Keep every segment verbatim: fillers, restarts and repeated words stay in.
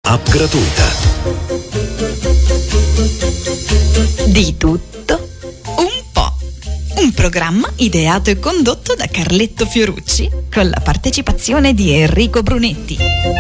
App gratuita. Di tutto un po'. Un programma ideato e condotto da Carletto Fiorucci con la partecipazione di Enrico Brunetti.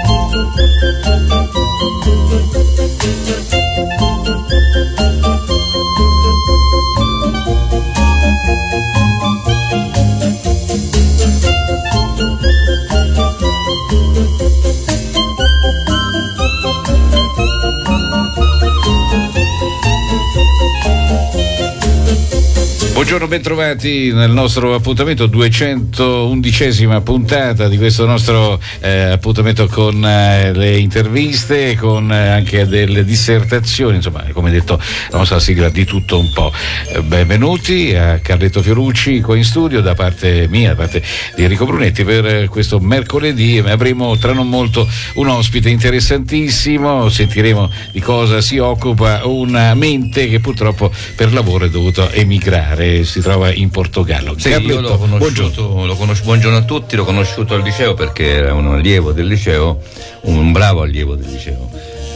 Buongiorno, bentrovati nel nostro appuntamento, duecentoundicesima puntata di questo nostro eh, appuntamento con eh, le interviste, con eh, anche delle dissertazioni, insomma, come detto, la nostra sigla di tutto un po'. Eh, benvenuti a Carletto Fiorucci qua in studio da parte mia, da parte di Enrico Brunetti per eh, questo mercoledì. Avremo tra non molto un ospite interessantissimo, sentiremo di cosa si occupa una mente che purtroppo per lavoro è dovuto emigrare. Si trova in Portogallo. Sì, io l'ho conosciuto, l'ho conosciuto, buongiorno a tutti, l'ho conosciuto al liceo perché era un allievo del liceo, un bravo allievo del liceo.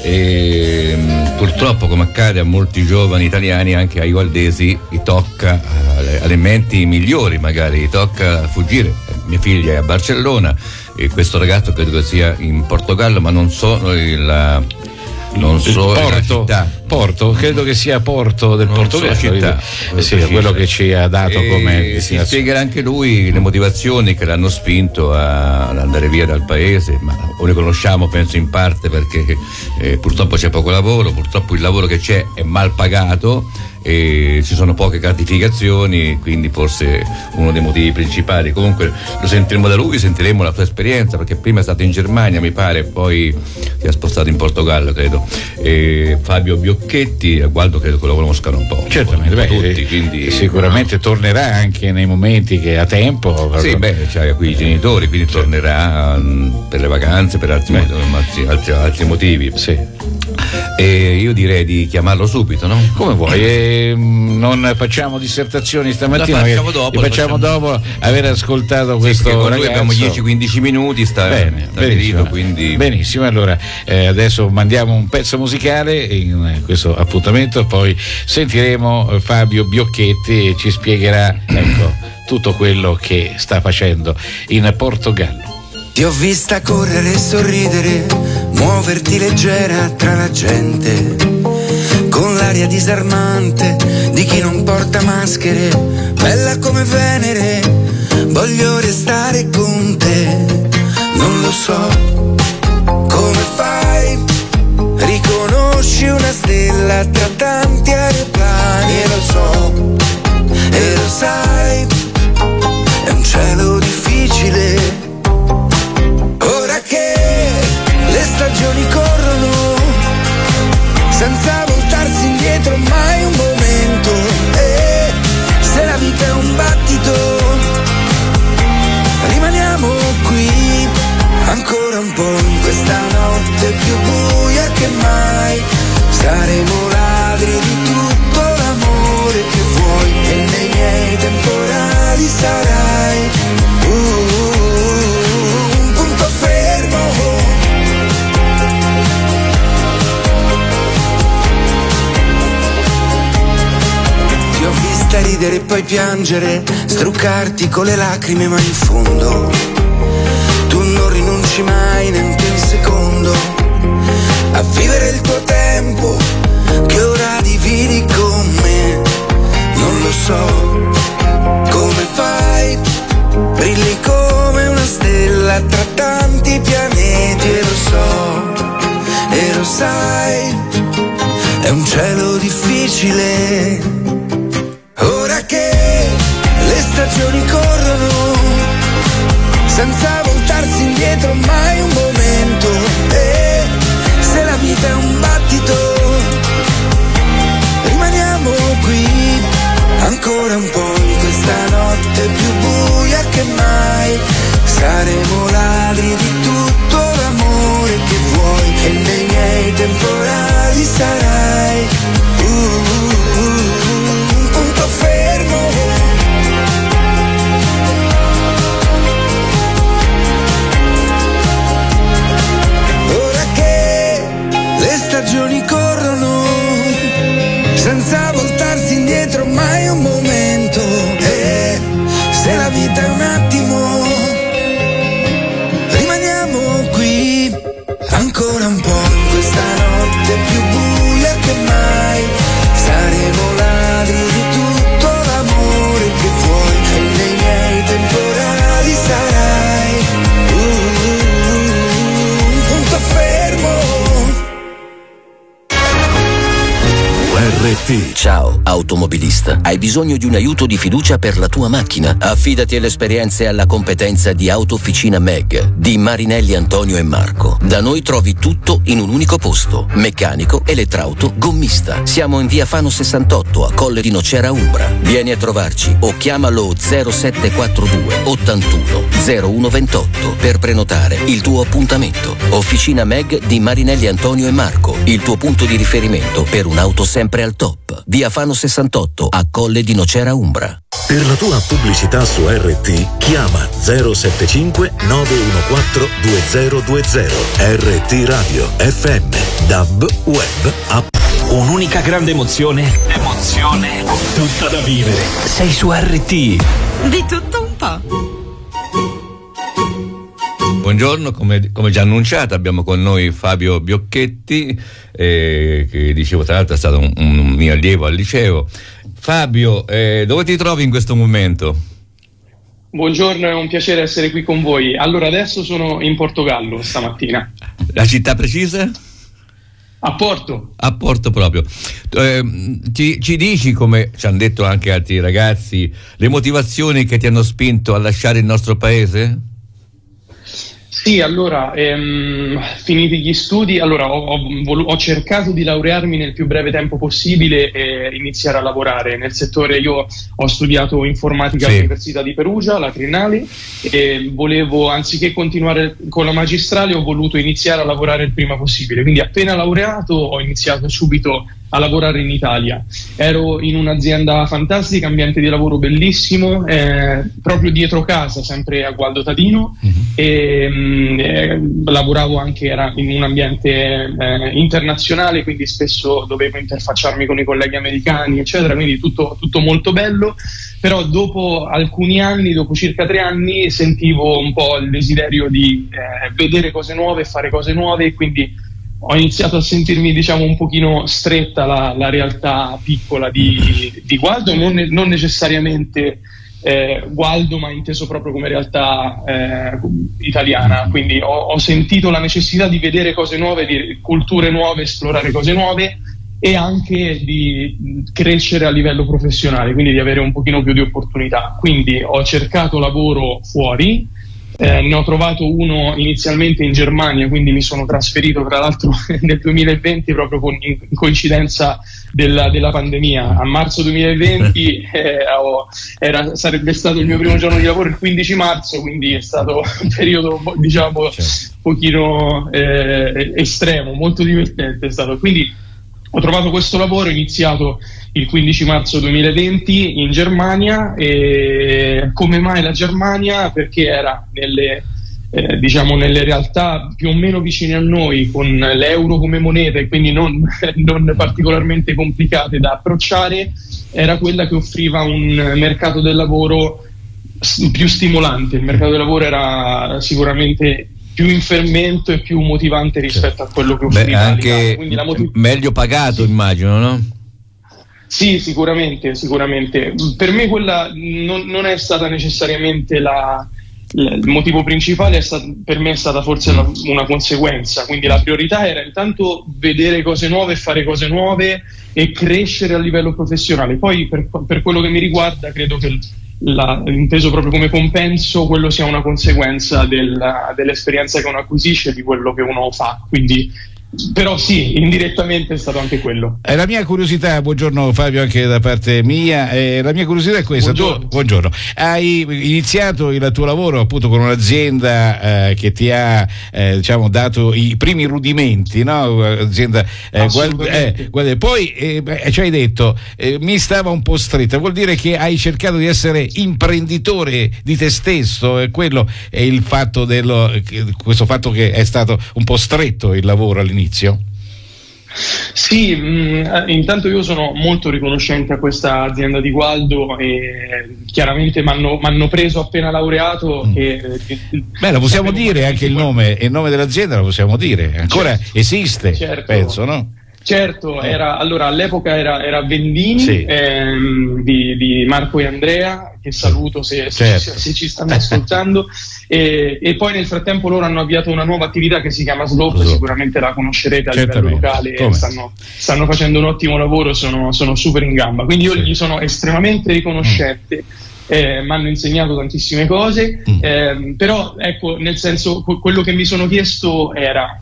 E purtroppo, come accade a molti giovani italiani, anche ai valdesi, gli tocca alle, alle menti migliori, magari gli tocca fuggire. Mia figlia è a Barcellona e questo ragazzo credo che sia in Portogallo, ma non so la non so Porto, Porto, credo che sia Porto del Portogallo, so città, eh sì, quello che ci ha dato come si spiegherà anche lui le motivazioni che l'hanno spinto a, ad andare via dal paese, ma o le conosciamo penso in parte perché eh, purtroppo c'è poco lavoro, purtroppo il lavoro che c'è è mal pagato e ci sono poche gratificazioni, quindi forse uno dei motivi principali. Comunque lo sentiremo da lui, sentiremo la sua esperienza, perché prima è stato in Germania mi pare, poi si è spostato in Portogallo credo. E Fabio Biocchetti, a Gualdo credo che lo conoscano un po', certamente, un po' beh, tutti, quindi sicuramente no. Tornerà anche nei momenti che ha tempo. Sì, beh, c'ha qui i genitori, quindi certo. Tornerà um, per le vacanze, per altri, altri, altri, altri motivi. Sì. E io direi di chiamarlo subito, no? Come vuoi, e, non facciamo dissertazioni stamattina, la facciamo dopo, facciamo, facciamo dopo aver ascoltato sì, questo con ragazzo. Noi abbiamo dieci quindici minuti, sta, bene, sta benissimo, quindi... benissimo, allora eh, adesso mandiamo un pezzo musicale in questo appuntamento, poi sentiremo Fabio Biocchetti e ci spiegherà ecco, tutto quello che sta facendo in Portogallo. Ti ho vista correre e sorridere, muoverti leggera tra la gente, con l'aria disarmante di chi non porta maschere, bella come Venere, voglio restare con te. Non lo so come fai, riconosci una stella tra tanti aeroplani, e lo so, e lo sai, è un cielo difficile. Ora che le stagioni corrono senza voltarsi indietro mai un momento, e se la vita è un battito rimaniamo qui ancora un po' in questa notte più buia che mai. Saremo ladri di tutto l'amore che vuoi e nei miei temporali sarai uh, un punto fermo. Ti ho vista ridere e poi piangere, struccarti con le lacrime, ma in fondo tu non rinunci mai neanche un secondo a vivere il tuo tempo che ora dividi con me. Non lo so come fai, brilli come una stella tra tanti pianeti, e lo so, e lo sai, è un cielo difficile. Ora che le stagioni corrono senza voltarsi indietro mai un momento, e se la vita è un battito rimaniamo qui ancora un po' in questa notte più buia che mai. Saremo ladri di tutto l'amore che vuoi e nei miei temporali sarai uh, uh, uh, un punto fermo. Ora che ancora un po' in questa notte più buia che mai. Saremo ladri di tutto l'amore che vuoi e nei miei temporali sarai uh, un punto fermo. R T. Ciao, automobilista. Hai bisogno di un aiuto di fiducia per la tua macchina? Affidati alle esperienze e alla competenza di Autofficina Meg di Marinelli Antonio e Marco. Da noi trovi tutto in un unico posto: meccanico, elettrauto, gommista. Siamo in via Fano sessantotto a Colle di Nocera Umbra. Vieni a trovarci o chiamalo zero sette quattro due ottantuno zero uno ventotto per prenotare il tuo appuntamento. Officina Meg di Marinelli Antonio e Marco, il tuo punto di riferimento per un'auto sempre al top. Via Fano sessantotto a Colle di Nocera Umbra. Per la tua pubblicità su R T chiama zero sette cinque nove uno quattro due zero due zero. R T Radio F M, D A B, web, app. Un'unica grande emozione. Emozione tutta da vivere. Sei su R T. Di tutto un po'. Buongiorno, come, come già annunciato abbiamo con noi Fabio Biocchetti, eh, che dicevo tra l'altro è stato un, un mio allievo al liceo. Fabio, eh, dove ti trovi in questo momento? Buongiorno, è un piacere essere qui con voi. Allora, adesso sono in Portogallo stamattina. La città precisa? A Porto. A Porto proprio. Eh, ci, ci dici, come ci hanno detto anche altri ragazzi, le motivazioni che ti hanno spinto a lasciare il nostro paese? Sì, allora, ehm, finiti gli studi, allora ho, ho, volu- ho cercato di laurearmi nel più breve tempo possibile e iniziare a lavorare nel settore. Io ho studiato informatica sì. all'Università di Perugia, la Triennale, e volevo, anziché continuare con la magistrale, ho voluto iniziare a lavorare il prima possibile. Quindi appena laureato ho iniziato subito a lavorare in Italia. Ero in un'azienda fantastica, ambiente di lavoro bellissimo, eh, proprio dietro casa, sempre a Gualdo Tadino, uh-huh. e mh, eh, lavoravo anche, era in un ambiente eh, internazionale, quindi spesso dovevo interfacciarmi con i colleghi americani, eccetera, quindi tutto, tutto molto bello. Però dopo alcuni anni, dopo circa tre anni, sentivo un po' il desiderio di eh, vedere cose nuove, fare cose nuove, e quindi ho iniziato a sentirmi, diciamo, un pochino stretta la, la realtà piccola di, di Gualdo, non, non necessariamente eh, Gualdo, ma inteso proprio come realtà eh, italiana. Quindi ho, ho sentito la necessità di vedere cose nuove, di culture nuove, esplorare cose nuove e anche di crescere a livello professionale, quindi di avere un pochino più di opportunità. Quindi ho cercato lavoro fuori. Eh, ne ho trovato uno inizialmente in Germania, quindi mi sono trasferito tra l'altro nel duemilaventi, proprio con, in coincidenza della, della pandemia. A marzo duemilaventi eh, ho, era, sarebbe stato il mio primo giorno di lavoro il quindici marzo, quindi è stato un periodo, diciamo, un pochino eh, estremo, molto divertente è stato. Quindi ho trovato questo lavoro, ho iniziato il quindici marzo duemilaventi in Germania. E come mai la Germania? Perché era nelle, eh, diciamo, nelle realtà più o meno vicine a noi, con l'euro come moneta e quindi non, non particolarmente complicate da approcciare, era quella che offriva un mercato del lavoro più stimolante. Il mercato del lavoro era sicuramente più in fermento e più motivante rispetto a quello che offriva anche Quindi la motiv- meglio pagato, sì. Immagino, no? Sì, sicuramente, sicuramente. Per me quella non, non è stata necessariamente la, la, il motivo principale, è stat- per me è stata forse la, una conseguenza. Quindi la priorità era intanto vedere cose nuove, fare cose nuove e crescere a livello professionale. Poi per, per quello che mi riguarda, credo che La, inteso proprio come compenso, quello sia una conseguenza della, dell'esperienza che uno acquisisce, di quello che uno fa. Quindi, però sì, indirettamente è stato anche quello. Eh, la mia curiosità, buongiorno Fabio anche da parte mia, eh, la mia curiosità è questa. Buongiorno. Tu, buongiorno, hai iniziato il tuo lavoro appunto con un'azienda eh, che ti ha eh, diciamo dato i primi rudimenti, no? Azienda eh, guarda, eh, guarda, poi eh, ci hai detto eh, mi stava un po' stretta, vuol dire che hai cercato di essere imprenditore di te stesso, e quello è il fatto dello, questo fatto che è stato un po' stretto il lavoro all'inizio. Sì, mh, intanto io sono molto riconoscente a questa azienda di Gualdo e chiaramente mi hanno preso appena laureato. Mm. Che, che, Beh, lo possiamo dire anche il nome, il nome dell'azienda lo possiamo dire, ancora certo. Esiste, certo. Penso, no? Certo, era, allora all'epoca era, era Vendini, sì. ehm, di, di Marco e Andrea, che saluto se, certo. se, se ci stanno ascoltando, e, e poi nel frattempo loro hanno avviato una nuova attività che si chiama Slope, Slope. Sicuramente la conoscerete a livello locale, stanno, stanno facendo un ottimo lavoro, sono, sono super in gamba, quindi io sì. gli sono estremamente riconoscente. Mm. Eh, mi hanno insegnato tantissime cose, mm. eh, però ecco, nel senso, quello che mi sono chiesto era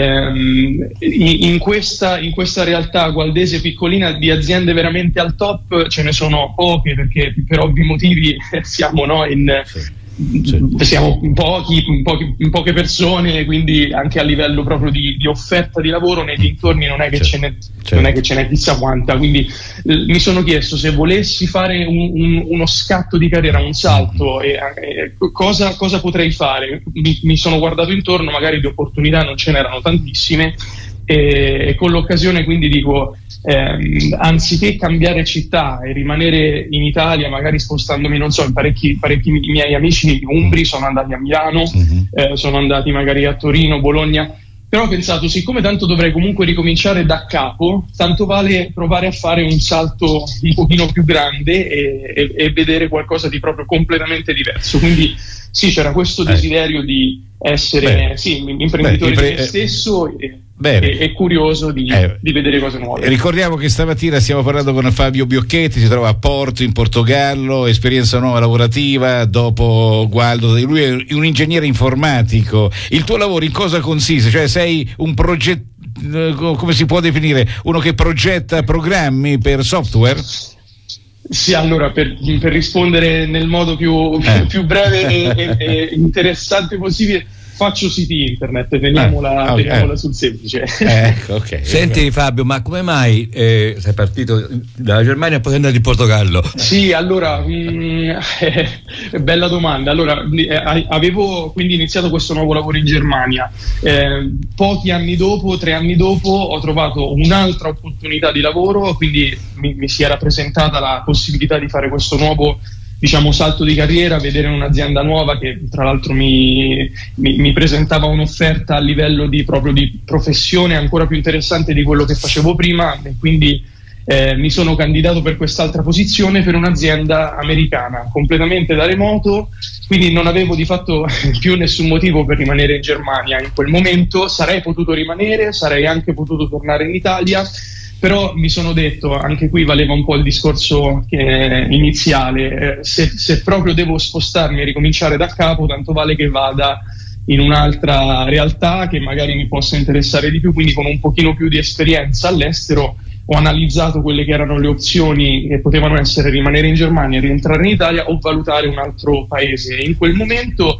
ehm, in, questa, in questa realtà gualdese piccolina di aziende veramente al top ce ne sono poche, perché per ovvi motivi siamo no, in, sì. Sì. siamo in, pochi, in, pochi, in poche persone, quindi anche a livello proprio di, di offerta di lavoro nei dintorni non è che, certo. ce, n'è, certo. non è che ce n'è chissà quanta, quindi eh, mi sono chiesto se volessi fare un, un, uno scatto di carriera, un salto, mm-hmm. e, e, cosa, cosa potrei fare. Mi, mi sono guardato intorno, magari di opportunità non ce n'erano tantissime, e, e con l'occasione quindi dico ehm, anziché cambiare città e rimanere in Italia, magari spostandomi, non so, in parecchi, parecchi miei amici umbri sono andati a Milano, mm-hmm. eh, sono andati magari a Torino, Bologna, però ho pensato, siccome tanto dovrei comunque ricominciare da capo, tanto vale provare a fare un salto un pochino più grande e, e, e vedere qualcosa di proprio completamente diverso. Quindi sì, c'era questo desiderio eh. di essere Beh. sì, imprenditore Beh, impre- di me stesso e, e, e curioso di, eh. di vedere cose nuove. Ricordiamo che stamattina stiamo parlando con Fabio Biocchetti, si trova a Porto in Portogallo, esperienza nuova lavorativa dopo Gualdo, lui è un ingegnere informatico. Il tuo lavoro in cosa consiste? Cioè sei un progetto, come si può definire, uno che progetta programmi per software? Sì, allora per, per rispondere nel modo più, eh. più breve e, e, e interessante possibile, faccio siti internet, teniamola, ah, okay. teniamola sul semplice. Ecco, okay. Senti Fabio, ma come mai eh, sei partito dalla Germania e poi sei andato in Portogallo? Sì, allora, mh, eh, bella domanda. Allora, eh, avevo quindi iniziato questo nuovo lavoro in Germania. Eh, pochi anni dopo, tre anni dopo, ho trovato un'altra opportunità di lavoro, quindi mi, mi si era presentata la possibilità di fare questo nuovo, diciamo, salto di carriera, vedere un'azienda nuova che tra l'altro mi, mi, mi presentava un'offerta a livello di proprio di professione ancora più interessante di quello che facevo prima, e quindi eh, mi sono candidato per quest'altra posizione per un'azienda americana completamente da remoto, quindi non avevo di fatto più nessun motivo per rimanere in Germania in quel momento. Sarei potuto rimanere, sarei anche potuto tornare in Italia, però mi sono detto, anche qui valeva un po' il discorso che, iniziale, eh, se, se proprio devo spostarmi e ricominciare da capo, tanto vale che vada in un'altra realtà che magari mi possa interessare di più, quindi con un pochino più di esperienza all'estero. Ho analizzato quelle che erano le opzioni che potevano essere rimanere in Germania, rientrare in Italia o valutare un altro paese. In quel momento,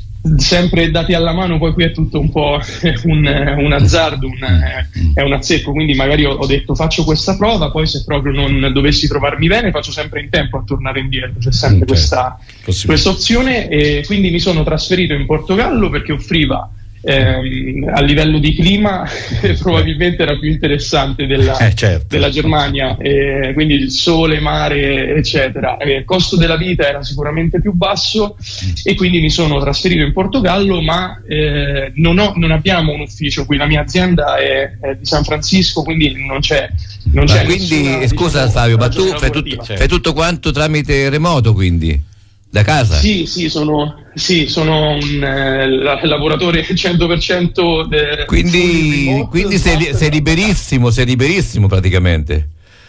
sempre dati alla mano, poi qui è tutto un po' un, un azzardo, un, è un azzecco, quindi magari ho, ho detto faccio questa prova, poi se proprio non dovessi trovarmi bene faccio sempre in tempo a tornare indietro, c'è sempre questa, questa opzione, e quindi mi sono trasferito in Portogallo perché offriva ehm, a livello di clima probabilmente era più interessante della, eh, certo. della Germania, e quindi il sole, mare eccetera, e il costo della vita era sicuramente più basso, e quindi mi sono trasferito in Portogallo, ma eh, non, ho, non abbiamo un ufficio qui, la mia azienda è, è di San Francisco, quindi non c'è, non c'è quindi nessuna, scusa, diciamo, Fabio, ma tu fai tutto, fai tutto quanto tramite remoto, quindi da casa? Sì, sì, sono, sì, sono un eh, lavoratore cento per cento de, quindi, remote, quindi sei, sei liberissimo, sei liberissimo praticamente.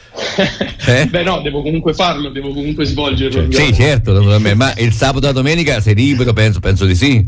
eh? Beh no, devo comunque farlo, devo comunque svolgerlo. Cioè, sì, certo, ma il sabato e la domenica sei libero? Penso, penso di sì.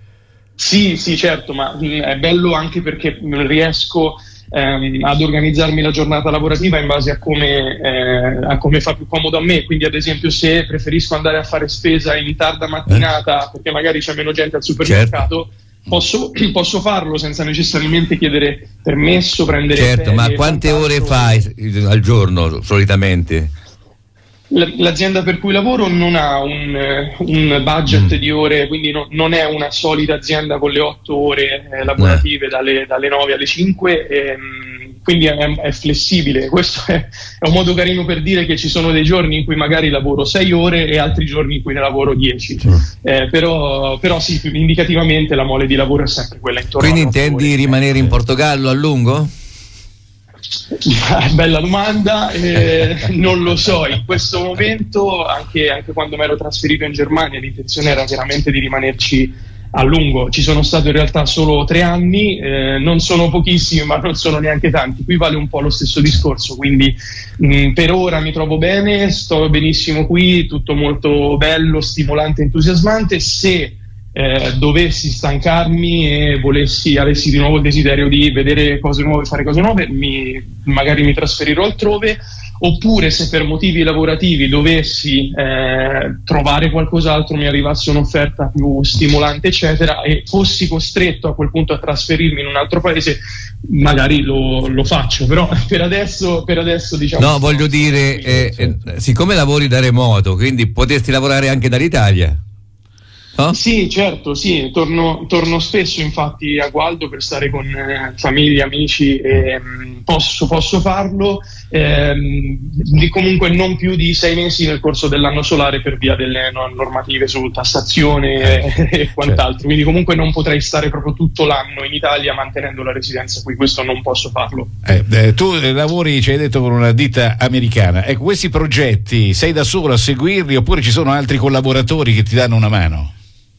Sì, sì, certo, ma mh, è bello anche perché riesco ehm, ad organizzarmi la giornata lavorativa in base a come, eh, a come fa più comodo a me. Quindi ad esempio se preferisco andare a fare spesa in tarda mattinata eh. perché magari c'è meno gente al supermercato, certo. Posso, posso farlo senza necessariamente chiedere permesso, prendere certo, ferie, ma quante ore fai al giorno solitamente? L'azienda per cui lavoro non ha un, un budget mm. di ore, quindi no, non è una solida azienda con le otto ore eh, lavorative eh. dalle, dalle nove alle cinque, ehm, quindi è, è flessibile. Questo è, è un modo carino per dire che ci sono dei giorni in cui magari lavoro sei ore e altri giorni in cui ne lavoro dieci, mm. eh, però, però sì, indicativamente la mole di lavoro è sempre quella intorno. Quindi intendi ore. rimanere in Portogallo a lungo? Bella domanda, eh, non lo so, in questo momento anche, anche quando mi ero trasferito in Germania l'intenzione era chiaramente di rimanerci a lungo. Ci sono stato in realtà solo tre anni, eh, non sono pochissimi ma non sono neanche tanti, qui vale un po' lo stesso discorso, quindi mh, per ora mi trovo bene, sto benissimo qui, tutto molto bello, stimolante, entusiasmante. Se Eh, dovessi stancarmi e volessi, avessi di nuovo il desiderio di vedere cose nuove, fare cose nuove, mi, magari mi trasferirò altrove, oppure se per motivi lavorativi dovessi eh, trovare qualcos'altro, mi arrivasse un'offerta più stimolante eccetera e fossi costretto a quel punto a trasferirmi in un altro paese, magari lo, lo faccio, però per adesso, per adesso diciamo no, voglio dire eh, eh, siccome lavori da remoto, quindi potresti lavorare anche dall'Italia. Oh? Sì, certo, sì, torno, torno spesso infatti a Gualdo per stare con eh, famiglia, amici, e, mh, posso, posso farlo, ehm, di comunque non più di sei mesi nel corso dell'anno solare per via delle no, normative su tassazione e, e quant'altro, certo. Quindi comunque non potrei stare proprio tutto l'anno in Italia mantenendo la residenza qui, questo non posso farlo. Eh, eh, tu lavori, ci hai detto, con una ditta americana, ecco, questi progetti sei da solo a seguirli oppure ci sono altri collaboratori che ti danno una mano?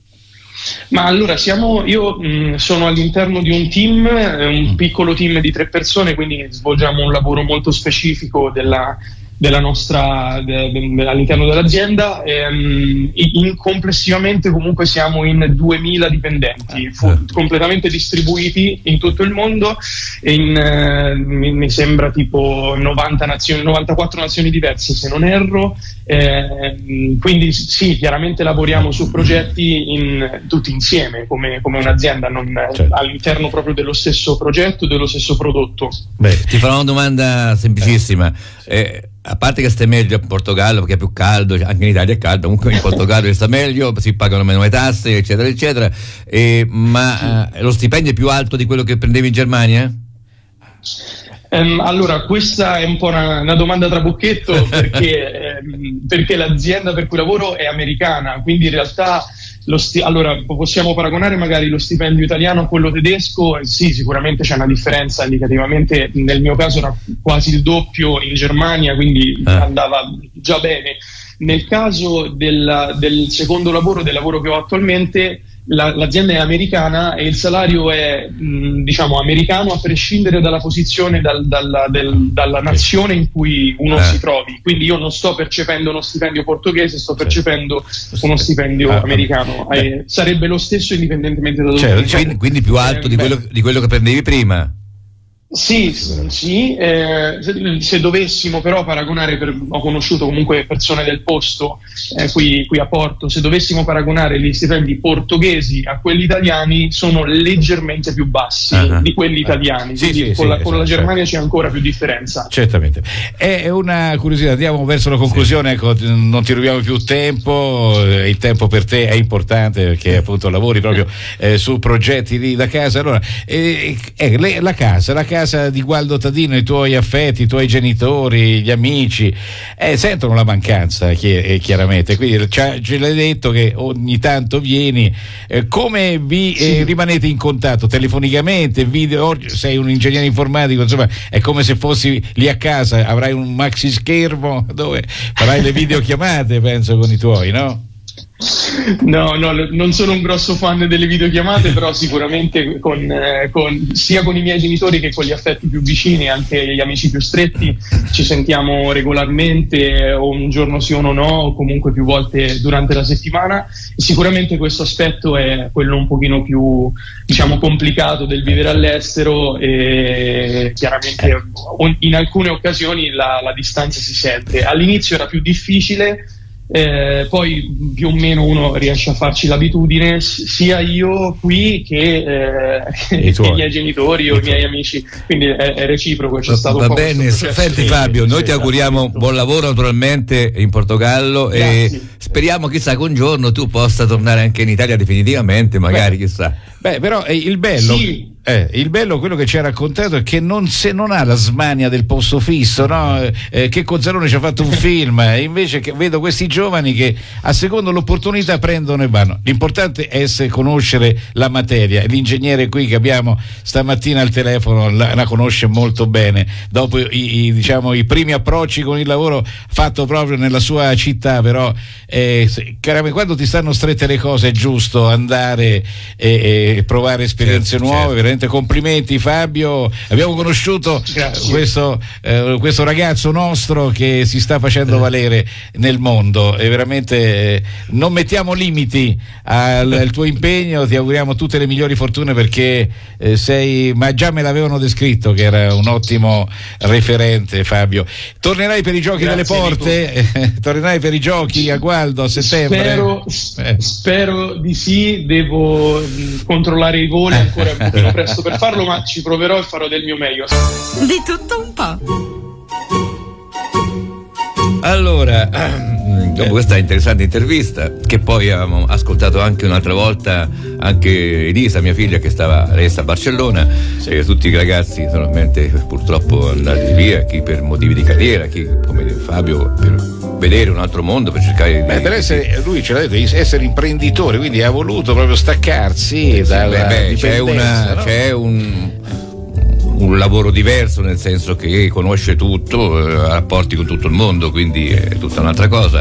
Ma allora siamo, io mh, sono all'interno di un team, eh, un piccolo team di tre persone, quindi svolgiamo un lavoro molto specifico della, della nostra, de, de, all'interno dell'azienda. Ehm, in, complessivamente comunque siamo in duemila dipendenti, fu, completamente distribuiti in tutto il mondo, e in, eh, mi, mi sembra tipo novanta nazioni, novantaquattro nazioni diverse se non erro. Eh, quindi sì, chiaramente lavoriamo su progetti in, tutti insieme come, come un'azienda, non, certo. all'interno proprio dello stesso progetto, dello stesso prodotto. Beh, ti farò una domanda semplicissima. Eh, a parte che stai meglio in Portogallo perché è più caldo, anche in Italia è caldo, comunque in Portogallo sta meglio, si pagano meno le tasse eccetera eccetera, eh, ma eh, lo stipendio è più alto di quello che prendevi in Germania? Um, allora, questa è un po' una, una domanda trabocchetto perché, ehm, perché l'azienda per cui lavoro è americana, quindi in realtà lo sti- allora possiamo paragonare magari lo stipendio italiano a quello tedesco, sì, sicuramente c'è una differenza, indicativamente nel mio caso era quasi il doppio in Germania, quindi eh. andava già bene. Nel caso del, del secondo lavoro, del lavoro che ho attualmente, La, l'azienda è americana e il salario è mh, diciamo americano a prescindere dalla posizione, dal, dalla, del, dalla nazione in cui uno eh. si trovi, quindi io non sto percependo uno stipendio portoghese, sto percependo uno stipendio ah, americano, eh, sarebbe lo stesso indipendentemente da dove cioè, quindi, quindi più alto eh, di, quello, di quello che prendevi prima. Sì, sì, eh, se, se dovessimo però paragonare, per, ho conosciuto comunque persone del posto eh, qui, qui a Porto, se dovessimo paragonare gli stipendi portoghesi a quelli italiani sono leggermente più bassi uh-huh. di quelli italiani, uh-huh. quindi sì, sì, con, sì, la, con la Germania certo. c'è ancora più differenza. Certamente. È una curiosità, andiamo verso la conclusione, sì. ecco, non ti rubiamo più tempo, il tempo per te è importante perché appunto lavori proprio eh, su progetti lì da casa. Allora, eh, eh, le, la casa, la casa casa di Gualdo Tadino, i tuoi affetti, i tuoi genitori, gli amici eh, sentono la mancanza chi- chiaramente, quindi ce l'hai detto che ogni tanto vieni, eh, come vi eh, rimanete in contatto telefonicamente, video, sei un ingegnere informatico, insomma è come se fossi lì a casa, avrai un maxi schermo dove farai le videochiamate, penso, con i tuoi, no? No, no, non sono un grosso fan delle videochiamate, però sicuramente con, eh, con, sia con i miei genitori che con gli affetti più vicini, anche gli amici più stretti, ci sentiamo regolarmente, o un giorno sì o no, o comunque più volte durante la settimana. Sicuramente questo aspetto è quello un pochino più, diciamo, complicato del vivere all'estero, e chiaramente in alcune occasioni la, la distanza si sente. All'inizio era più difficile. Eh, poi più o meno uno riesce a farci l'abitudine, sia io qui che, eh, che i miei genitori o i miei amici, quindi è, è reciproco. C'è stato va bene, senti Fabio, noi ti auguriamo buon lavoro naturalmente in Portogallo. Grazie. E speriamo chissà che un giorno tu possa tornare anche in Italia definitivamente, magari. Beh, chissà. Beh, però eh, il bello sì. Eh, il bello, quello che ci ha raccontato, è che non, se non ha la smania del posto fisso, no? Eh, che Cozzalone ci ha fatto un film, eh, invece che vedo questi giovani che a secondo l'opportunità prendono e vanno. L'importante è essere, conoscere la materia. L'ingegnere qui che abbiamo stamattina al telefono la, la conosce molto bene, dopo i, i, diciamo, i primi approcci con il lavoro fatto proprio nella sua città. Però eh, caramente, quando ti stanno strette le cose è giusto andare e, e provare esperienze certo, nuove. Certo. Veramente complimenti Fabio, abbiamo conosciuto questo, eh, questo ragazzo nostro che si sta facendo valere nel mondo, e veramente eh, non mettiamo limiti al, al tuo impegno, ti auguriamo tutte le migliori fortune, perché eh, sei, ma già me l'avevano descritto che era un ottimo referente. Fabio, tornerai per i giochi Grazie, delle porte? Tornerai per i giochi a Gualdo a settembre? Spero, eh. spero di sì, devo mh, controllare i voli, ancora un pochino presto per farlo, ma ci proverò e farò del mio meglio. Di tutto un po'. Allora, dopo questa interessante intervista, che poi avevamo ascoltato anche un'altra volta, anche Elisa, mia figlia, che stava resta a Barcellona, sì. E tutti i ragazzi solamente purtroppo andati via, chi per motivi di carriera, chi come Fabio per vedere un altro mondo, per cercare beh, di... per essere, lui ce l'ha detto, di essere imprenditore, quindi ha voluto proprio staccarsi sì, dalla beh, beh, c'è, una, no? c'è un... un lavoro diverso, nel senso che conosce tutto, ha rapporti con tutto il mondo, quindi è tutta un'altra cosa.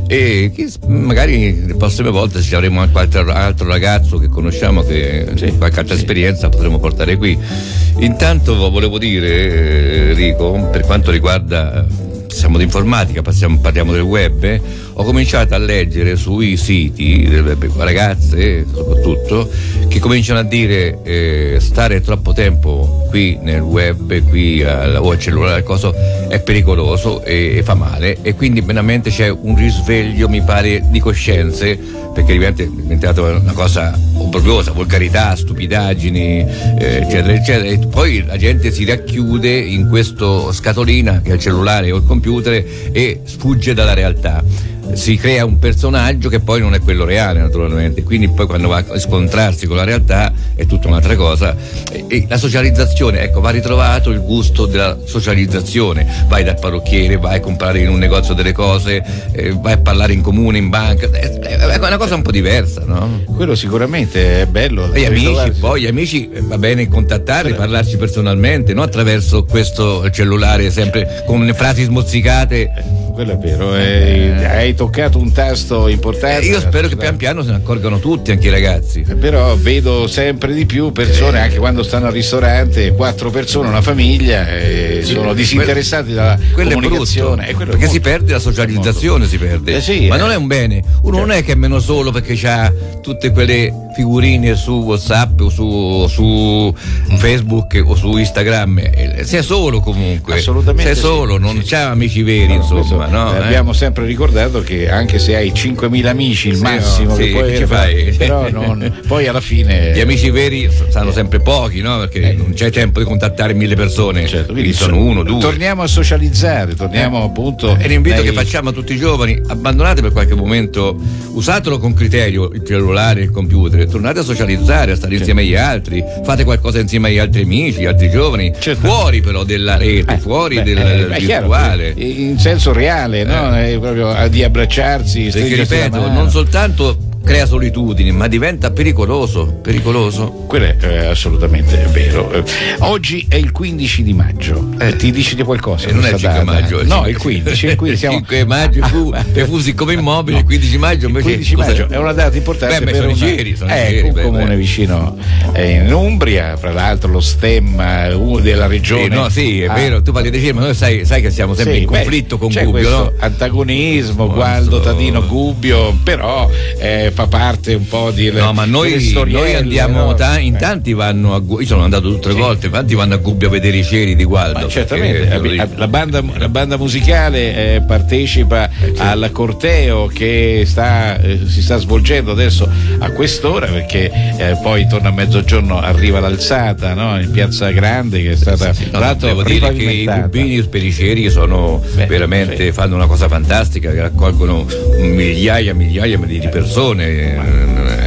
E magari le prossime volte, se avremo anche qualche altro ragazzo che conosciamo che sì, qualche altra sì. esperienza potremo portare qui. Intanto volevo dire, Enrico, per quanto riguarda, siamo di informatica, passiamo, parliamo del web, eh, ho cominciato a leggere sui siti delle ragazze soprattutto che cominciano a dire eh, stare troppo tempo qui nel web, qui al, o al cellulare, cosa è pericoloso e, e fa male, e quindi veramente c'è un risveglio, mi pare, di coscienze, perché diventa, è diventata una cosa obbrobriosa, volgarità, stupidaggini, eh, eccetera eccetera, e poi la gente si racchiude in questo scatolina che è il cellulare o il computer e sfugge dalla realtà. Si crea un personaggio che poi non è quello reale, naturalmente, quindi poi quando va a scontrarsi con la realtà è tutta un'altra cosa. E, e la socializzazione, ecco, va ritrovato il gusto della socializzazione. Vai dal parrucchiere, vai a comprare in un negozio delle cose, eh, vai a parlare in comune, in banca, è, è una cosa un po' diversa, no? Quello sicuramente è bello. E gli amici, poi gli amici va bene contattarli, parlarci personalmente, non attraverso questo cellulare sempre con le frasi smozzicate. Quello è vero, eh, hai toccato un tasto importante. Eh, io spero che pian piano se ne accorgano tutti, anche i ragazzi. Eh, però vedo sempre di più persone, eh. anche quando stanno al ristorante, quattro persone, una famiglia, eh, sì, sono disinteressati dalla comunicazione. È brutto, perché si perde la socializzazione, si perde. Eh sì, ma eh. non è un bene. Uno non è che è meno solo perché c'ha tutte quelle figurine su WhatsApp o su, su Facebook o su Instagram. Si è solo comunque. Assolutamente. Si è solo, sì, non sì, c'ha amici veri, no, insomma. No, eh, eh. Abbiamo sempre ricordato che anche se hai cinquemila amici, il sì, massimo no, che sì, puoi che avere, fai? però non, poi alla fine gli amici veri sanno sempre pochi, no? Perché eh, non c'è tempo di contattare mille persone, certo, quindi sono uno, due. Torniamo a socializzare, torniamo eh. appunto. E l'invito nei... che facciamo a tutti i giovani: abbandonate per qualche momento, usatelo con criterio il cellulare, il computer, tornate a socializzare, a stare certo. insieme agli altri, fate qualcosa insieme agli altri amici, agli altri giovani, certo. fuori però della rete, eh, fuori beh, del eh, virtuale, chiaro, in senso reale, no? Eh. È proprio di abbracciarsi, perché ripeto, non soltanto crea solitudine, ma diventa pericoloso, pericoloso. Quello è eh, assolutamente vero. Eh, oggi è il quindici di maggio, eh, ti dici di qualcosa? Eh, non è il cinque maggio, no, il quindici, il quindici siamo... cinque maggio fu, e fu siccome immobile, no. Il quindici maggio invece. Il quindici maggio è una data importante. Beh, per sono una... ieri, sono è ieri, un beh, comune beh. vicino eh, in Umbria, fra l'altro lo stemma uh, della regione. Sì, no, sì, è ah. vero, tu parli di Cirma, noi sai, sai che siamo sempre sì, in conflitto beh, con c'è Gubbio, no? Antagonismo, oh, Gualdo, so... Tadino, Gubbio, però eh, fa parte un po' di. No, ma noi, noi andiamo, no? ta- in tanti vanno a Gubbio, io sono andato tutte le sì. volte, tanti vanno a Gubbio a vedere i cieli di Gualdo. Ma certamente, la banda, la banda musicale eh, partecipa eh, sì. al corteo che sta, eh, si sta svolgendo adesso a quest'ora, perché eh, poi intorno a mezzogiorno arriva l'alzata, no? In Piazza Grande, che è stata sì, sì. No, devo dire che i Gubbini per i ceri sono Beh, veramente sì. fanno una cosa fantastica, che raccolgono migliaia e migliaia di persone. Ma,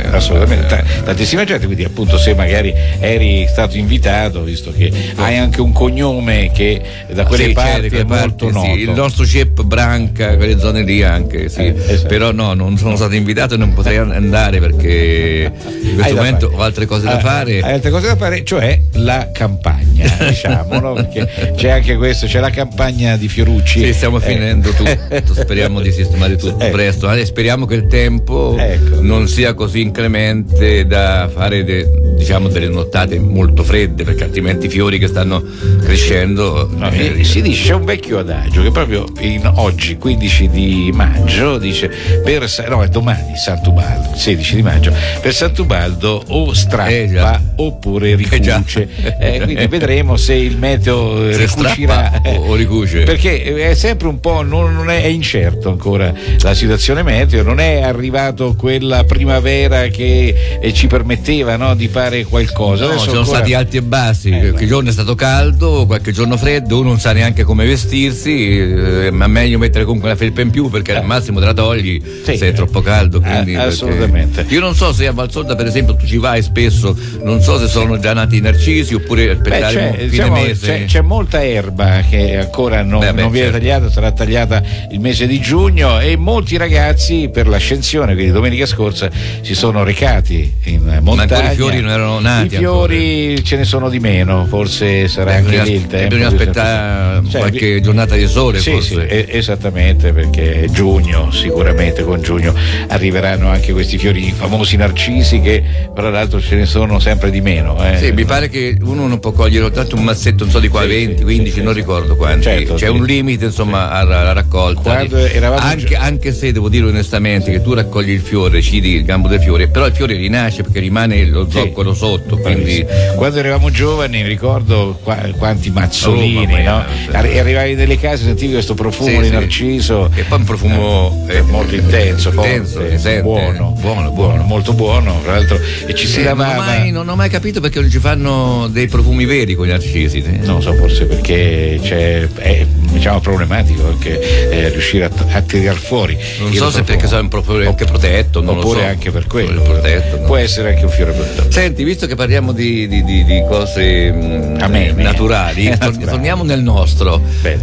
assolutamente, tantissima gente, quindi appunto se magari eri stato invitato, visto che hai anche un cognome che da quelle sì, parti è parti, molto noto. Sì, il nostro C E P Branca, quelle zone lì anche, sì. Eh, esatto. Però no, non sono stato invitato e non potrei andare perché in questo momento ho altre cose da ah, fare. Hai altre cose da fare, cioè la campagna, diciamolo, perché c'è anche questo, c'è la campagna di Fiorucci. Sì, stiamo eh. finendo tutto, speriamo di sistemare tutto eh. presto, e speriamo che il tempo ecco. non sia così inclemente da fare de, diciamo delle nottate molto fredde, perché altrimenti i fiori che stanno crescendo no, eh, si dice, c'è un vecchio adagio che proprio in, oggi quindici di maggio dice per no è domani Sant'Ubaldo sedici di maggio, per Sant'Ubaldo o strappa eh, oppure ricuce eh, eh, quindi vedremo se il meteo se ricucirà o, o ricuce, perché è sempre un po' non, non è, è incerto ancora la situazione meteo, non è arrivato quella primavera che eh, ci permetteva, no, di fare qualcosa. No, Adesso sono ancora... stati alti e bassi, eh, qualche giorno è stato caldo, qualche giorno freddo, uno non sa neanche come vestirsi, eh, ma meglio mettere comunque la felpa in più perché eh. al massimo te la togli sì, se è troppo caldo, quindi, ah, assolutamente. Io non so se a Valsolda per esempio tu ci vai spesso, non so se sono già nati i narcisi oppure per Beh, dare c'è, fine diciamo, mese. C'è, c'è molta erba che ancora non, beh, beh, non viene certo. tagliata, sarà tagliata il mese di giugno, e molti ragazzi per l'ascensione, quindi domenica scorsa, si sono recati in montagna. Ma ancora i fiori non erano nati? I fiori ancora. Ce ne sono di meno, forse sarà eh, anche bisogna, lì il tempo. Bisogna aspettare cioè, qualche vi... giornata di sole sì, forse. Sì, esattamente, perché giugno, sicuramente con giugno arriveranno anche questi fiori, i famosi narcisi, che tra l'altro ce ne sono sempre di meno. Eh. Sì, mi pare che uno non può cogliere tanto un massetto, non so di qua, sì, venti, quindici, sì, non sì, ricordo quanti. Certo, c'è sì. un limite insomma sì. alla raccolta. Anche, gi- anche se devo dire onestamente che tu raccogli il fiore, cidi il gambo del fiore, però il fiore rinasce perché rimane lo zoccolo sì. sotto. Quindi... Quando eravamo giovani ricordo qua, quanti mazzolini, oh, no? Sì. Arri- arrivavi nelle case, sentivi questo profumo sì, di narciso. E poi un profumo eh, molto intenso, intenso forte, buono, buono, buono, molto buono, tra l'altro, e ci si eh, lavava. Non ho, mai, non ho mai capito perché non ci fanno dei profumi veri con gli narcisi. Eh? Non so, forse perché c'è, è diciamo problematico anche eh, riuscire a, a tirar fuori. Non so se perché sono proprio anche protetto, non oppure lo so. Anche per quello. Protetto, no? Può essere anche un fiore protetto. Senti, visto che parliamo di, di, di, di cose mh, naturali, naturali, torniamo nel nostro. Bene.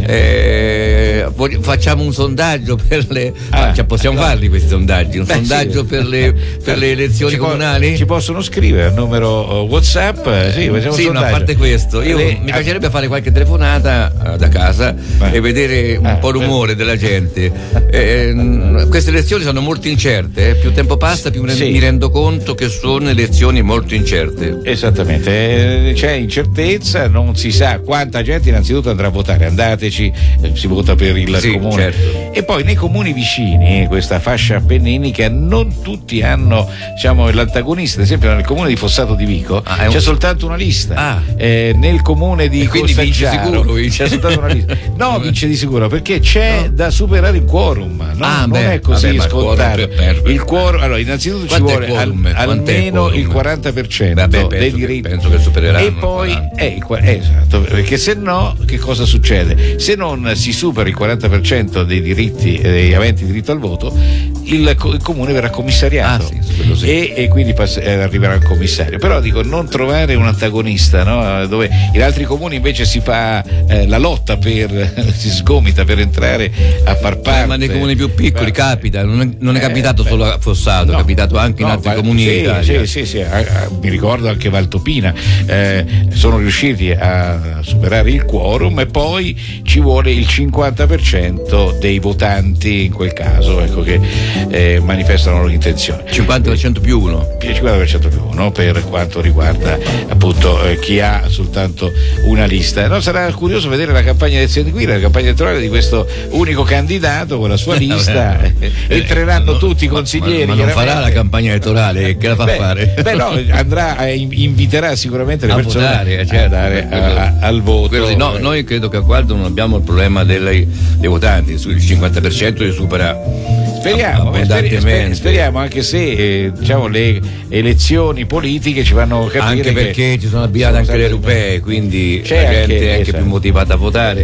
Eh, voglio, facciamo un sondaggio per le. Ah, cioè possiamo allora. farli questi sondaggi? Un Beh, sondaggio sì. per, le, per le elezioni ci comunali? Po- ci possono scrivere al numero WhatsApp. Sì, facciamo sì un no, a parte questo, io le, mi piacerebbe a... fare qualche telefonata uh, da casa Beh. e vedere un ah, po' l'umore della gente. Eh, queste elezioni sono molto incerte, eh. più tempo passa più sì. mi rendo conto che sono elezioni molto incerte. Esattamente, c'è incertezza, non si sa quanta gente innanzitutto andrà a votare, andateci, eh, si vota per il sì, comune certo. e poi nei comuni vicini, questa fascia appenninica, non tutti hanno diciamo l'antagonista. Ad esempio nel comune di Fossato di Vico ah, c'è un... soltanto una lista, ah. eh, nel comune di Costaggiaro c'è soltanto una lista. No, vince di sicuro perché c'è no. da superare il quorum, no? ah, non beh, è così vabbè, scontato. Il quorum, il quorum, allora innanzitutto ci vuole al, almeno il quaranta per cento Vabbè, dei diritti, penso che supereranno e poi eh, esatto, perché se no che cosa succede? Se non si supera il quaranta per cento dei diritti eh, dei aventi diritto al voto, il, il comune verrà commissariato ah, sì, sì. E, e quindi pass- eh, arriverà il commissario. Però dico, non trovare un antagonista, no? Dove in altri comuni invece si fa eh, la lotta per si sgomita per entrare a far parte. Eh, ma nei comuni più piccoli eh, capita, non è, non è eh, capitato beh, solo a Fossato, no, è capitato anche no, in altri ma, comuni sì, d'Italia. Sì, sì, sì, a, a, mi ricordo anche Valtopina eh, sono riusciti a superare il quorum, e poi ci vuole il cinquanta per cento dei votanti in quel caso, ecco, che eh, manifestano la loro intenzione. cinquanta per cento più uno. cinquanta per cento più uno per quanto riguarda appunto eh, chi ha soltanto una lista. No, sarà curioso vedere la campagna elezioni qui, la campagna elettorale di questo unico candidato con la sua lista. Entreranno no, tutti i consiglieri. Ma, ma non farà la campagna elettorale, che la fa beh, fare? Beh no, andrà a, inviterà sicuramente le a persone votare, certo, andare a, a, al voto. Sì, no, noi credo che a Gualdo non abbiamo il problema delle, dei votanti, sul cinquanta per cento li supera. Speriamo, speriamo, speriamo, anche se eh, diciamo le elezioni politiche ci vanno a capire anche perché che ci sono avviate anche le europee, quindi c'è la gente anche, è anche esatto. più motivata a votare.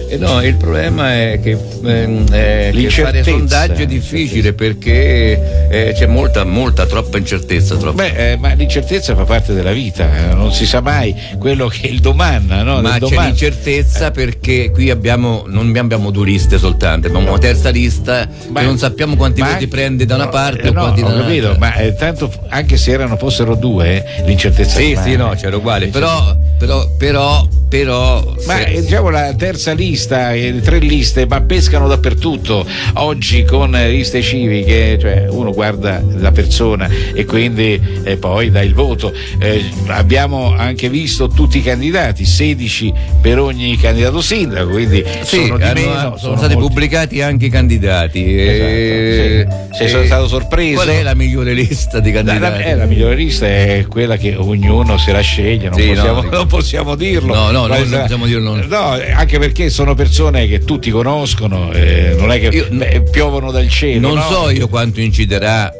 Eh no, il problema è che, ehm, eh, che fare sondaggio è difficile perché eh, c'è molta, molta, troppa incertezza. Troppa. Beh, eh, ma l'incertezza fa parte della vita, eh, non si sa mai quello che è il domanda, no? Ma Del c'è domani. l'incertezza eh. perché qui abbiamo, non abbiamo due liste soltanto, abbiamo una terza lista ma, e non sappiamo quanti voti anche, prende da una no, parte eh, o no, quanti da un'altra. Capito, ma eh, tanto anche se erano fossero due, eh, l'incertezza sì, rimane. sì, no, c'era uguale, però, però, però, però ma se... eh, diciamo la terza lista, eh, le tre liste, ma pescano dappertutto oggi con eh, liste civiche, cioè uno guarda la persona e quindi eh, poi dà il voto. Eh, abbiamo anche visto tutti i candidati, sedici per ogni candidato sindaco, quindi sì, sono di hanno, meno, sono, sono stati molti. pubblicati anche i candidati. Esatto, e... sì. Sei sono stato sorpreso. Qual è la migliore lista di candidati? La, la, eh, la migliore lista è quella che ognuno se la sceglie, non, sì, possiamo, no, non possiamo dirlo. No, no, non non possiamo dirlo. No, anche perché sono persone che tutti conoscono, eh, non è che io, beh, piovono dal cielo. Non no? so io quanto inciderà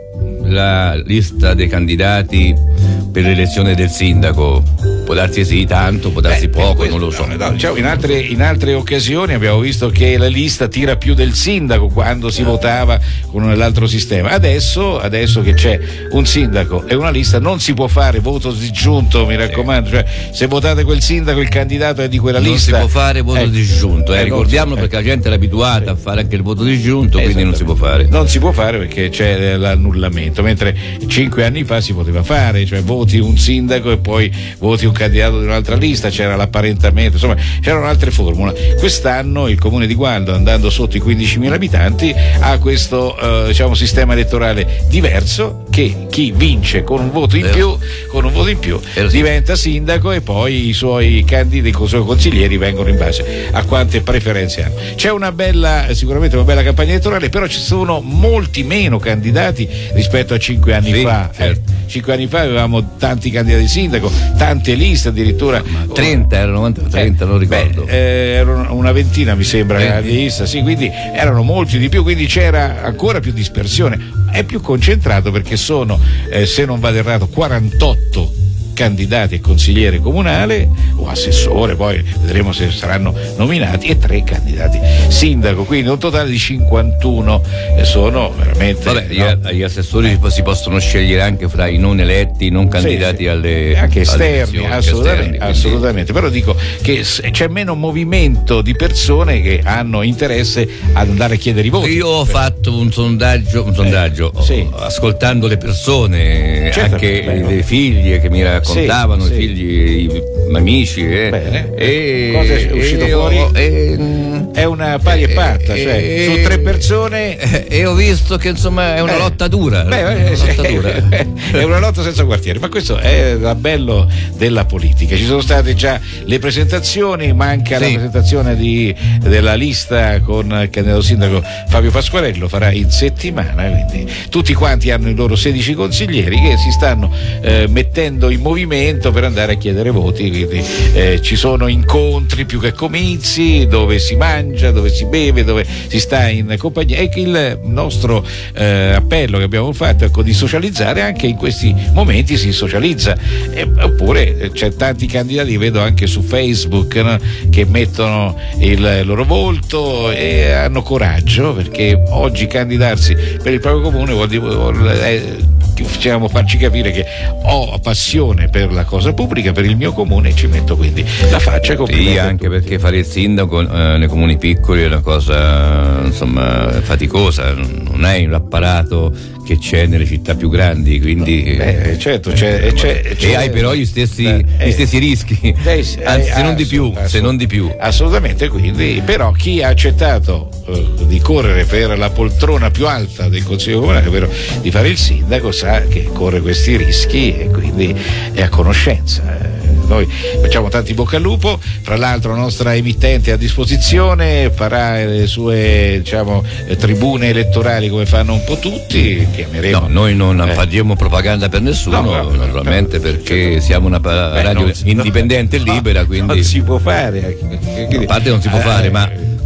la lista dei candidati per l'elezione del sindaco. Può darsi sì tanto, può darsi Beh, poco, questo, non lo so. No, no, diciamo, in, altre, in altre occasioni abbiamo visto che la lista tira più del sindaco quando si votava con l'altro sistema. Adesso, adesso che c'è un sindaco e una lista non si può fare voto disgiunto, mi raccomando, cioè se votate quel sindaco il candidato è di quella non lista. Non si può fare voto eh, disgiunto, eh, eh, ricordiamolo so, perché eh. la gente era abituata sì. a fare anche il voto disgiunto, quindi non si può fare. Non si può fare perché c'è l'annullamento, mentre cinque anni fa si poteva fare, cioè voti un sindaco e poi voti un candidato di un'altra lista, c'era l'apparentamento, insomma c'erano altre formule. Quest'anno il comune di Gualdo, andando sotto i quindicimila abitanti, ha questo eh, diciamo sistema elettorale diverso, che chi vince con un voto in eh. più con un voto in più eh, diventa sindaco e poi i suoi candidati, i suoi consiglieri vengono in base a quante preferenze hanno. C'è una bella, sicuramente una bella campagna elettorale, però ci sono molti meno candidati rispetto a cinque anni sì, fa. certo. eh, cinque anni fa avevamo tanti candidati sindaco, tante liste addirittura. trenta erano trenta, non ricordo. Beh, eh, erano una ventina mi sembra la lista, sì, quindi erano molti di più, quindi c'era ancora più dispersione. È più concentrato perché sono, eh, se non vado errato, quarantotto candidati a consigliere comunale o assessore, poi vedremo se saranno nominati, e tre candidati sindaco, quindi un totale di cinquantuno. E sono veramente. Vabbè, no? gli, gli assessori si possono scegliere anche fra i non eletti, i non candidati sì, sì. alle anche alle esterni, assolutamente, esterni, assolutamente. Però dico che c'è meno movimento di persone che hanno interesse ad andare a chiedere i voti. Io ho fatto un sondaggio, un sondaggio eh, sì. ascoltando le persone, certo, anche dei figli che mi raccontavano, raccontavano sì, i figli, i amici, eh. Bene. E, cosa è uscito e fuori? Ho, e, è una pari e patta, cioè e, su tre persone. E, e ho visto che insomma è una eh, lotta dura. Beh, una eh, lotta dura. È una lotta senza quartiere, ma questo è il bello della politica. Ci sono state già le presentazioni, manca sì. la presentazione di, della lista con il candidato sindaco Fabio Pasquarello, farà in settimana, quindi tutti quanti hanno i loro sedici consiglieri che si stanno eh, mettendo in movimento per andare a chiedere voti, quindi eh, ci sono incontri più che comizi, dove si mangia, dove si beve, dove si sta in compagnia, e il nostro eh, appello che abbiamo fatto è di socializzare. Anche in questi momenti si socializza, eh, oppure c'è tanti candidati, vedo anche su Facebook, no? che mettono il loro volto e hanno coraggio, perché oggi candidarsi per il proprio comune vuol dire vuol, eh, diciamo, farci capire che ho passione per la cosa pubblica, per il mio comune, e ci metto quindi la faccia. Sì, anche perché fare il sindaco eh, nei comuni piccoli è una cosa insomma faticosa, non è un apparato che c'è nelle città più grandi, quindi Beh, certo, c'è, eh, c'è, e c'è, hai però gli stessi, eh, gli stessi rischi, eh, anzi, eh, se non di più, assolut- se non di più. Assolutamente, quindi però chi ha accettato eh, di correre per la poltrona più alta del Consiglio Comunale, ovvero di fare il sindaco, sa che corre questi rischi e quindi è a conoscenza. Noi facciamo tanti bocca al lupo. Fra l'altro la nostra emittente è a disposizione, farà le sue, diciamo, tribune elettorali come fanno un po' tutti. Chiameremo. No, noi non eh. facciamo propaganda per nessuno, no, no, naturalmente, no, perché certo. siamo una Beh, radio non, indipendente e libera, quindi non si può fare. A parte non si può fare, ma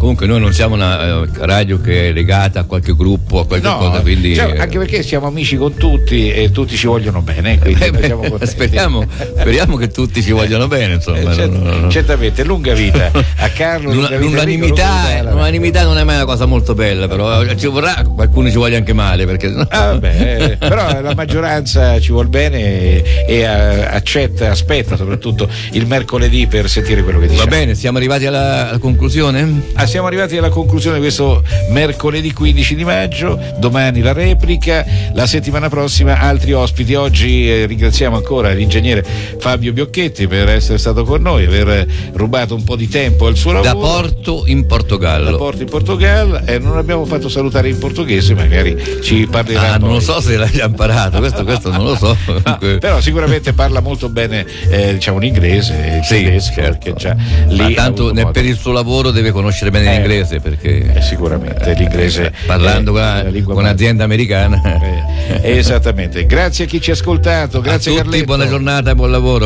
comunque noi non siamo una uh, radio che è legata a qualche gruppo, a qualche no, cosa, quindi cioè, anche perché siamo amici con tutti e tutti ci vogliono bene, quindi eh, siamo speriamo, speriamo che tutti ci vogliono bene, insomma. Eh, cert- no, no, no. Certamente, lunga vita a Carlo. L'una, l'unanimità, Enrico, l'unanimità non è mai una cosa molto bella, però ci vorrà, qualcuno ci voglia anche male, perché ah, vabbè, eh, però la maggioranza ci vuol bene e, e a, accetta, aspetta soprattutto il mercoledì per sentire quello che diciamo. Va bene, siamo arrivati alla, alla conclusione? Ah, siamo arrivati alla conclusione di questo mercoledì quindici di maggio, domani la replica, la settimana prossima altri ospiti. Oggi eh, ringraziamo ancora l'ingegnere Fabio Biocchetti per essere stato con noi, aver rubato un po' di tempo al suo lavoro. Da Porto in Portogallo. Da Porto in Portogallo, e eh, non abbiamo fatto salutare in portoghese, magari ci parlerà. Ah, non lo so se l'ha già imparato, questo, questo non lo so. No, però sicuramente parla molto bene eh, diciamo l'inglese, il sì, tedesco, certo. Perché già lì ma tanto ne, per il suo lavoro deve conoscere bene eh, l'inglese, perché eh, sicuramente l'inglese eh, parlando è, con, con un'azienda americana eh, esattamente. Grazie a chi ci ha ascoltato, grazie a tutti, Carletto. buona giornata e buon lavoro.